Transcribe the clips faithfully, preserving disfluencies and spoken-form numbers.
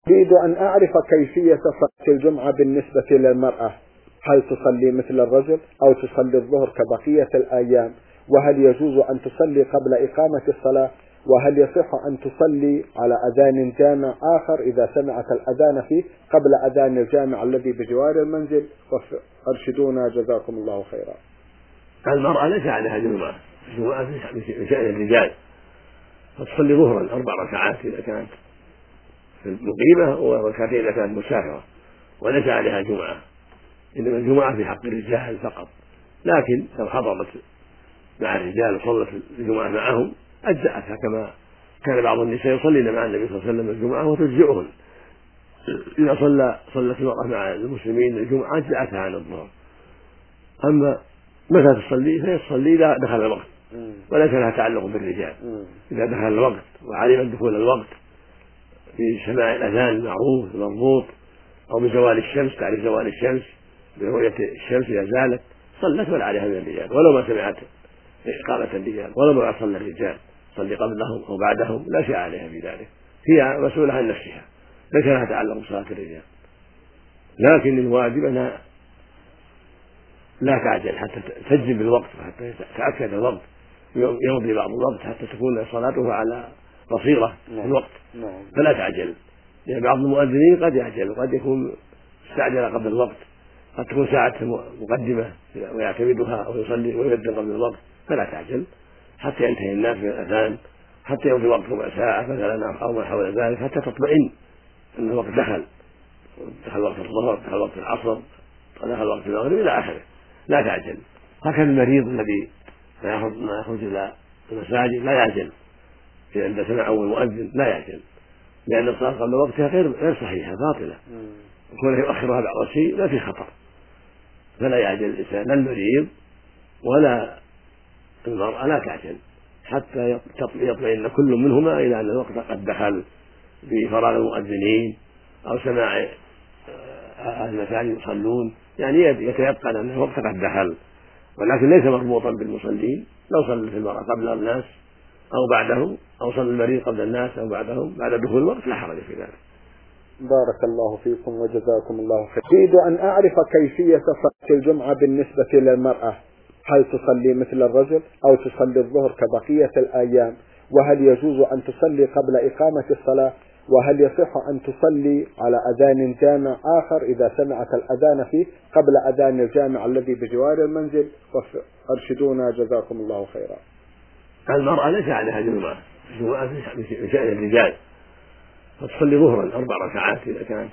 أريد أن أعرف كيفية صلاة الجمعة بالنسبة للمرأة، هل تصلي مثل الرجل أو تصلي الظهر كبقية الأيام؟ وهل يجوز أن تصلي قبل إقامة الصلاة؟ وهل يصح أن تصلي على أذان جامع آخر إذا سمعت الأذان فيه قبل أذان الجامع الذي بجوار المنزل؟ أرشدونا جزاكم الله خيرا. المرأة ليس عليها جمعة، الجمعة من شأن الرجال، فتصلي ظهرا أربع ركعات إذا كانت في المقيمة وركعتين إذا كانت مسافرة، وليس عليها جمعة، إنما الجمعة في حق الرجال فقط. لكن لو حضرت مع الرجال وصلت الجمعة معهم أجزأتها، كما كان بعض النساء يصلين مع النبي صلى الله عليه وسلم الجمعة وتجزئهن. إذا صلى صلت المرأة مع المسلمين الجمعة أجزأتها عن الظهر. أما متى تصلي فهي تصلي إذا دخل الوقت، وليس لها تعلق بالرجال. إذا دخل الوقت وعلمت دخول الوقت في سماع الأذان المعروف المضبوط أو بزوال الشمس، تعرف زوال الشمس برؤية الشمس إذا زالت صلت ولا عليها من الرجال، ولو ما سمعت إقامة الرجال ولو ما صلى الرجال صلي قبلهم أو بعدهم لا شيء عليها في ذلك، هي مسؤولة عن نفسها، ليس لها تعلق بصلاة الرجال. لكن الواجب أنها لا تعجل حتى تجزم بالوقت، حتى تأكد الوقت يمضي بعض الوقت حتى تكون صلاته على بصيرة في الوقت، فلا تعجل، لأن بعض المؤذنين قد يعجل وقد يكون استعجل قبل الوقت، قد تكون ساعة مقدمة ويعتمدها أو يصلي ويؤذن قبل الوقت، فلا تعجل حتى ينتهي الناس من الأذان، حتى يمضي وقت ربع ساعة مثلا أو ما حول ذلك، حتى تطمئن أن الوقت دخل، دخل وقت الظهر، دخل وقت العصر، دخل وقت المغرب إلى آخره، لا تعجل. هكذا المريض الذي ما يخرج إلى المساجد لا يعجل، إذا سمع أول مؤذن لا يعجل، لأن الصلاة قبل وقتها غير غير صحيحة باطلة، وكونه يؤخرها بعض الشيء لا في خطر، فلا يعجل الإنسان، لا المريض ولا المرأة لا تعجل حتى يطمئن كل منهما إلى أن الوقت قد دخل بفراغ المؤذنين أو سماع أهل المساجد يصلون، يعني يتيقن أن الوقت قد دخل، ولكن ليس مربوطا بالمصلين. لو صلت المرأة قبل الناس أو بعدهم، أو صلى المريض قبل الناس أو بعدهم بعد دخول الوقت لا حرج في ذلك. بارك الله فيكم وجزاكم الله خير. أريد أن أعرف كيفية صلاة الجمعة بالنسبة للمرأة، هل تصلي مثل الرجل أو تصلي الظهر كبقية الأيام؟ وهل يجوز أن تصلي قبل إقامة الصلاة؟ وهل يصح أن تصلي على أذان جامع آخر إذا سمعت الأذان فيه قبل أذان الجامع الذي بجوار المنزل؟ أرشدونا جزاكم الله خيرا. المرأة ليس عليها جمعة، الجمعة من شأن الرجال، فتصلي ظهرا أربع ركعات إذا كانت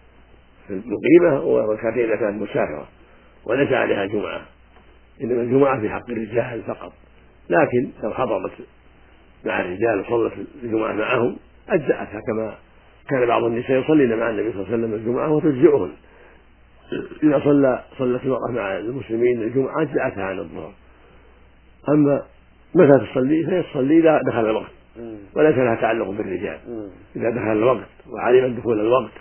في المقيمة وركعتين إذا كانت مسافرة، وليس عليها جمعة، إنما الجمعة في حق الرجال فقط. لكن لو حضرت مع الرجال وصلت الجمعة معهم أجزأتها، كما كان بعض النساء يصلين مع النبي صلى الله عليه وسلم الجمعة وتجزئهن. إذا صلى صلت المرأة مع المسلمين الجمعة أجزأتها عن الظهر. أما متى تصلي فهي تصلي إذا دخل الوقت، وليس لها تعلق بالرجال. إذا دخل الوقت وعلمت دخول الوقت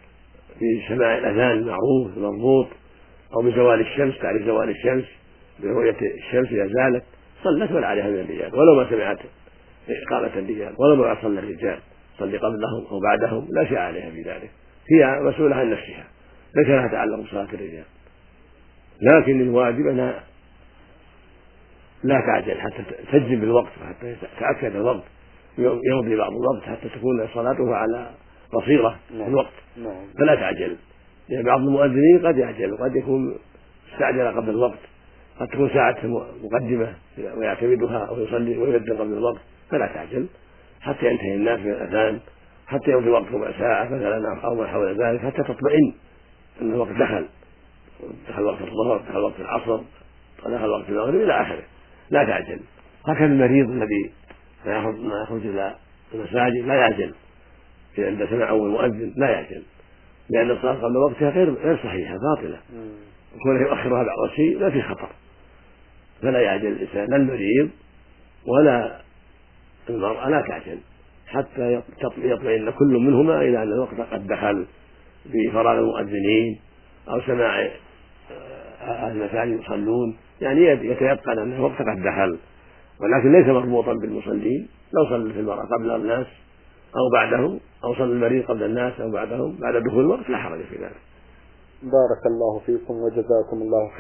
في سماع الأذان المعروف المضبوط أو بزوال الشمس، تعرف زوال الشمس برؤية الشمس إذا زالت صلت ولا عليها من الرجال، ولو ما سمعت إقامة الرجال ولو ما صلى الرجال صلي قبلهم أو بعدهم لا شيء عليها في ذلك، هي مسؤولة عن نفسها، ليس لها تعلق بصلاة الرجال. لكن الواجب أنها لا تعجل حتى تجزم بالوقت، حتى تأكد الوقت يمضي بعض الوقت حتى تكون صلاته على بصيرة في الوقت، فلا تعجل، لأن بعض المؤذنين قد يعجل وقد يكون استعجل قبل الوقت، قد تكون ساعة مقدمة ويعتمدها أو يصلي ويؤذن قبل الوقت، فلا تعجل حتى ينتهي الناس من الأذان، حتى يمضي وقت ربع ساعة مثلا أو ما حول ذلك، حتى تطمئن أن الوقت دخل، دخل وقت الظهر، دخل وقت العصر، دخل وقت المغرب إلى آخره، لا تعجل. هكذا المريض الذي ما يخرج إلى المساجد لا يعجل، إذا سمع أول مؤذن لا يعجل، لأن الصلاة قبل وقتها غير غير صحيحة باطلة، وكونه يؤخرها بعض الشيء لا في خطر، فلا يعجل الإنسان، لا المريض ولا المرأة لا تعجل حتى يطمئن كل منهما إلى أن الوقت قد دخل بفراغ المؤذنين أو سماع أهل المساجد يصلون، يعني يتيقن أن الوقت قد دخل، ولكن ليس مربوطا بالمصلين. لو صلت المرأة قبل الناس أو بعدهم، أو صلى المريض قبل الناس أو بعدهم بعد دخول الوقت لا حرج في ذلك. بارك الله فيكم وجزاكم الله خيرا.